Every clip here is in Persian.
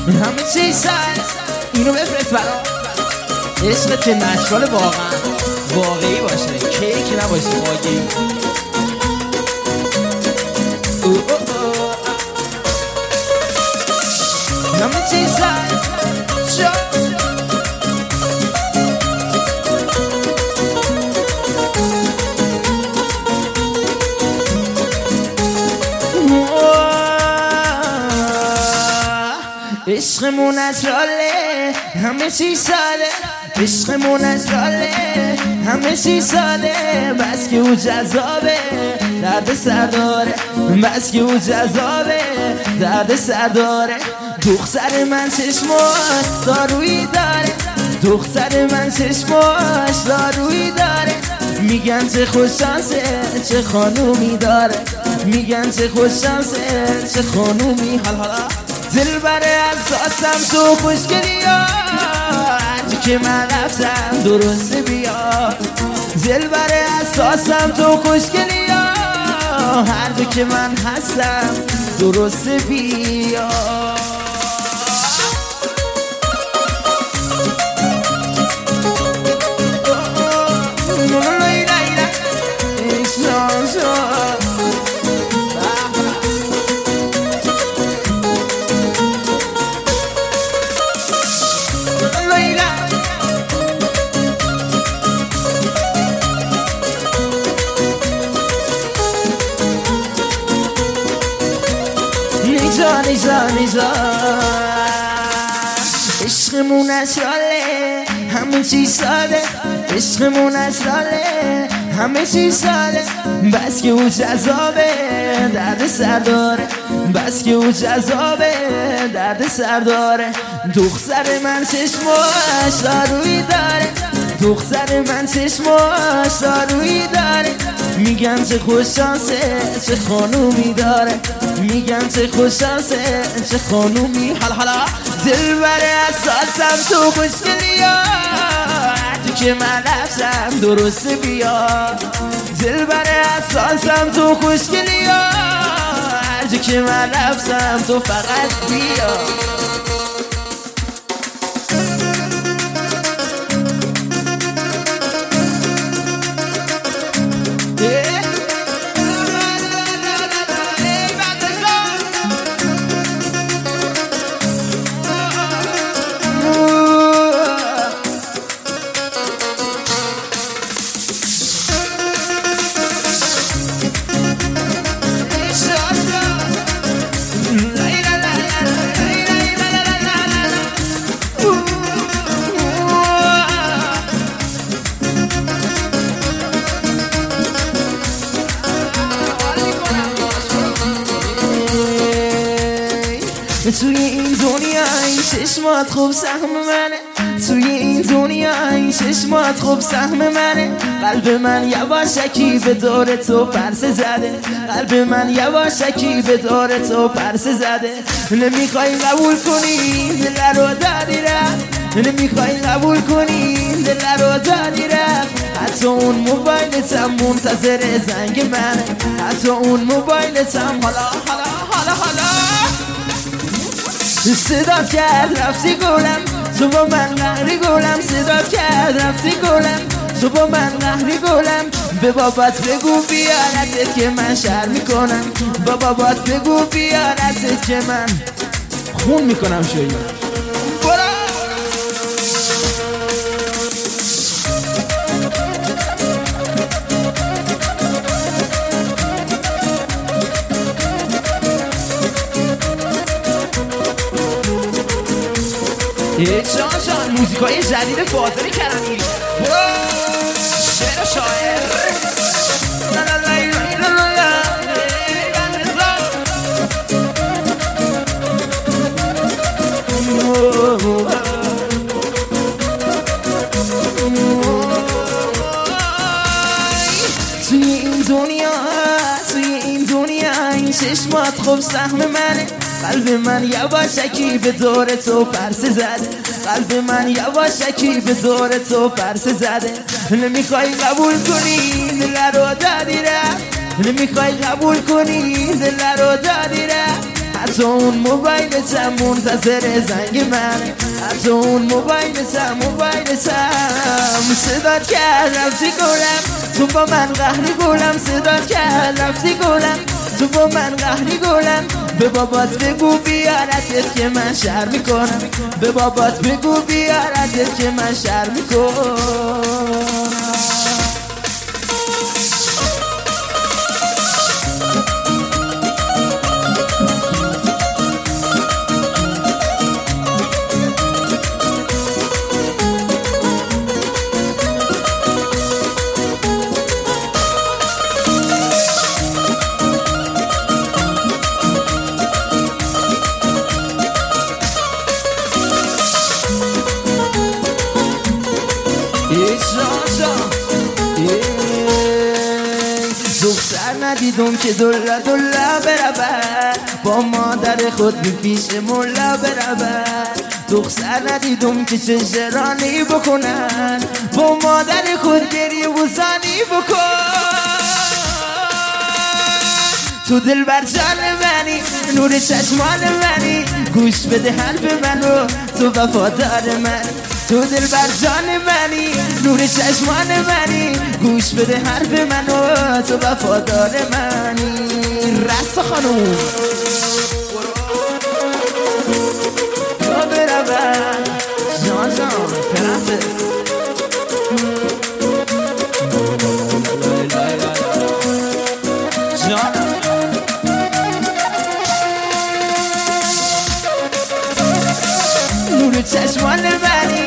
همه چی سر اینو بفرست برام. عشق که مشغال واقعی باشه، کیک نباشه واقعی. همه چی سر عشقمون از راله همه چی ساده، عشقمون از راله همه چی ساده. بس که او جذابه درد سر داره، بس که او جذابه درد سر داره. دختر من چشماش دارویی داره، دختر من چشماش دارویی داره. میگن چه خوششانسه چه خانومی داره، میگن چه خوششانسه چه خانومی. حالا دلبر اساسم تو خوشگلی ها، هرچی که من رفتم درسته بیا. دلبر اساسم تو خوشگلی ها، هرچی که من هستم درسته بیا. عشقمون از راله همه چی ساده، عشقمون از راله همه چی ساده. بس که او جذابه درد سر داره، بس که او جذابه درد سر داره. دختر من چشماش دارویی داره، دختر من چشماش دارویی داره. میگن چه خوششانسه چه خانومی داره، میگن چه خوششانسه چه خانومی. حالا دلبر اساسم تو خوشگلی ها، هرچی که من رفتم درسته بیا. دلبر اساسم تو خوشگلی ها، هرچی که من رفتم تو فقط بیا. توی این دنیا این چشمات خوب سهم منه، توی این دنیا این چشمات خوب سهم منه. قلب من یواشکی به دور تو پرسه زده، قلب من یواشکی به دور تو پرسه زده. نمیخوای قبول کنی دل رو دادی رفت، نمیخوای قبول کنی دل رو دادی رفت. حتی اون موبایلتم منتظر زنگ منه، حتی اون موبایلتم حالا صدات کرد رفتی گلم، تو با من قهری گلم. صدات کرد رفتی گلم، تو با من قهری گلم. به بابات بگو بیارتت که من شر میکنم، با بابات بگو بیارتت که من خون میکنم شوی. جان موزیکای جدید فاضل کرمی، شعر و شاعر. توی این دنیا توی این دنیا این چشمات خوب سهم منه. قلب من یواشکی به دور تو پرسه زده، قلب من یواشکی به دور تو پرسه زده. نمیخوای قبول کنی دل رو دادی رفت، نمیخوای قبول کنی دل رو دادی رفت. حتی اون موبایلتم منتظر زنگ من، حتی اون موبایلتم صدات کرد رفتی گلم، تو با من قهری گلم، صدات کرد رفتی گلم، تو با من قهری گلم. به بابات بگو بیارتت که من شر میکنم، به بابات بگو بیارتت که من شر میکنم. دختر ندیدم که دلا دلا برود، با مادر خود بی پیش ملا برود. دختر ندیدم که چه جرانی بکنن، با مادر خود گریه و زانی بکن. تو دل بر جان منی، نور چشمان منی، گوش بده حرف منو، تو وفادار من. تو دل بر جان منی، نور چشمان منی، گوش بده حرف منو، تو وفادار منی. رست خانوم یا برود جان جان پرنسس جان نور چشمان منی.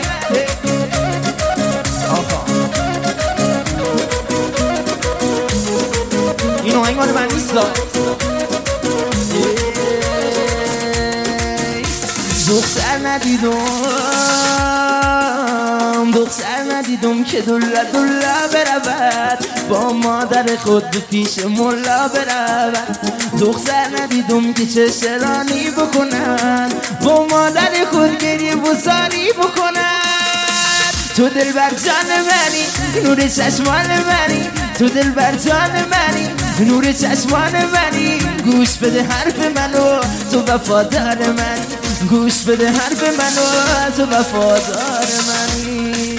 اینو آهنگ مال من نیست. دختر ندیدم که دلا دلا برود، با مادر خود به پیش ملا برود. دختر ندیدم که چه شرانی بکنن، با مادر خود گریه و زاری بکنن. تو دل بر جان منی، نور چشمان منی، تو دل بر جان منی، نور چشمان منی، گوش بده حرف منو، تو وفادار من. گوش بده حرف منو، تو وفادار منی.